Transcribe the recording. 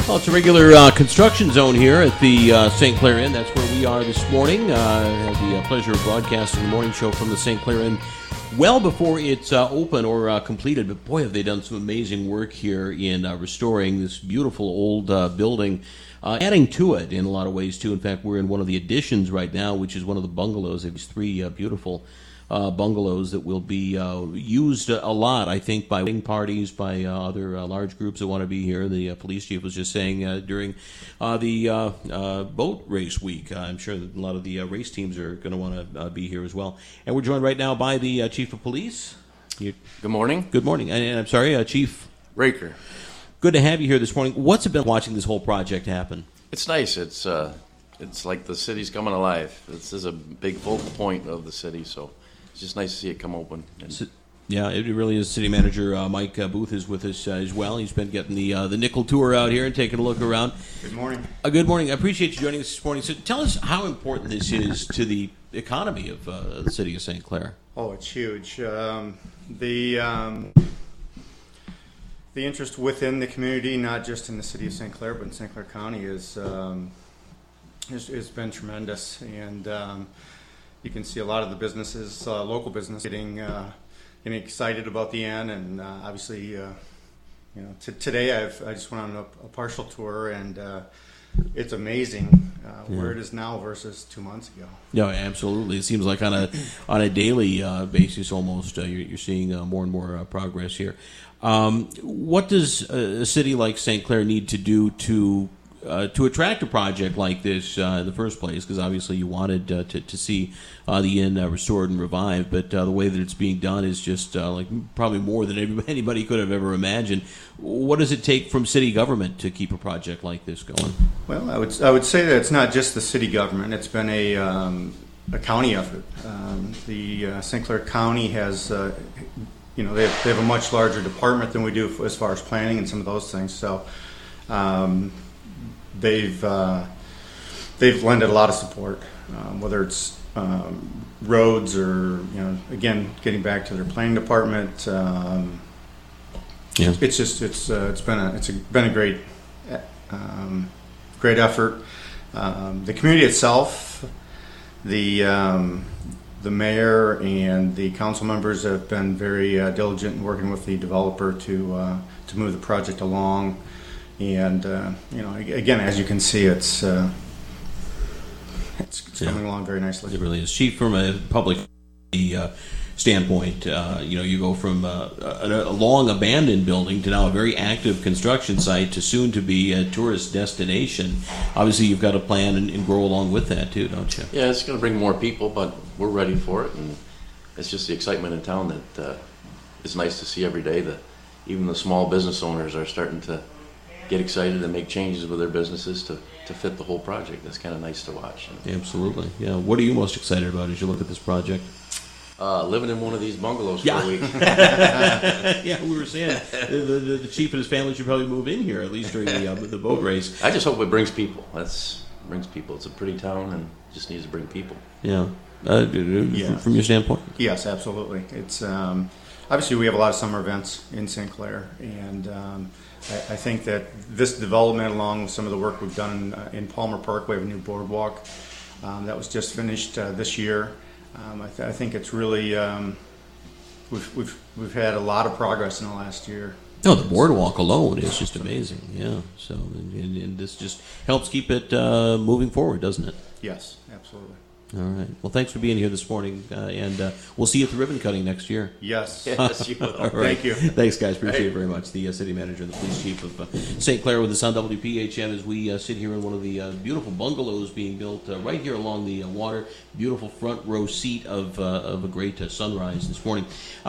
Well, it's a regular construction zone here at the St. Clair Inn. That's where we are this morning. I have the pleasure of broadcasting the morning show from the St. Clair Inn well before it's open or completed. But boy, have they done some amazing work here in restoring this beautiful old building, adding to it in a lot of ways, too. In fact, we're in one of the additions right now, which is one of the bungalows. These three beautiful bungalows that will be used a lot, I think, by wedding parties, by other large groups that want to be here. The police chief was just saying during the boat race week, I'm sure that a lot of the race teams are going to want to be here as well. And we're joined right now by the chief of police. Good morning. Good morning. And I'm sorry, Chief Raker. Good to have you here this morning. What's it been watching this whole project happen? It's nice. It's like the city's coming alive. This is a big focal point of the city, so it's just nice to see it come open. Yeah, it really is. City Manager Mike Booth is with us as well. He's been getting the nickel tour out here and taking a look around. Good morning. Good morning. I appreciate you joining us this morning. So tell us how important this is to the economy of the city of St. Clair. Oh, it's huge. The interest within the community, not just in the city of St. Clair, but in St. Clair County, has been tremendous. And you can see a lot of the businesses, local business, getting excited about the inn. And obviously, today I just went on a partial tour, and it's amazing where it is now versus 2 months ago. Yeah, absolutely. It seems like on a daily basis almost you're seeing more and more progress here. What does a city like St. Clair need to do to attract a project like this in the first place? Because obviously you wanted to see the inn restored and revived, but the way that it's being done is just like probably more than anybody could have ever imagined. What does it take from city government to keep a project like this going? Well, I would say that it's not just the city government. It's been a county effort. The St. Clair County has they have a much larger department than we do as far as planning and some of those things. So they've lended a lot of support, whether it's roads or again getting back to their planning department. It's been a great effort. The community itself, the mayor and the council members have been very diligent in working with the developer to move the project along. And again, as you can see, it's coming along very nicely. It really is. Chief, from a public standpoint, you go from a long abandoned building to now a very active construction site to soon to be a tourist destination. Obviously, you've got to plan and grow along with that too, don't you? Yeah, it's going to bring more people, but we're ready for it, and it's just the excitement in town that is nice to see every day. That even the small business owners are starting to get excited and make changes with their businesses to fit the whole project. That's kind of nice to watch. Absolutely. Yeah. What are you most excited about as you look at this project? Living in one of these bungalows for a week. Yeah, we were saying the chief and his family should probably move in here at least during the boat race. I just hope it brings people. Brings people. It's a pretty town and just needs to bring people. Yeah. From your standpoint? Yes, absolutely. It's obviously we have a lot of summer events in St. Clair, and I think that this development, along with some of the work we've done in Palmer Park, we have a new boardwalk that was just finished this year. I think it's really we've had a lot of progress in the last year. No, the boardwalk alone is just amazing. Yeah. So and this just helps keep it moving forward, doesn't it? Yes, absolutely. All right. Well, thanks for being here this morning, and we'll see you at the ribbon cutting next year. Yes. Yes, you will. All right. Thank you. Thanks, guys. Appreciate it very much. The city manager and the police chief of St. Clair with us on WPHM as we sit here in one of the beautiful bungalows being built right here along the water. Beautiful front row seat of a great sunrise this morning.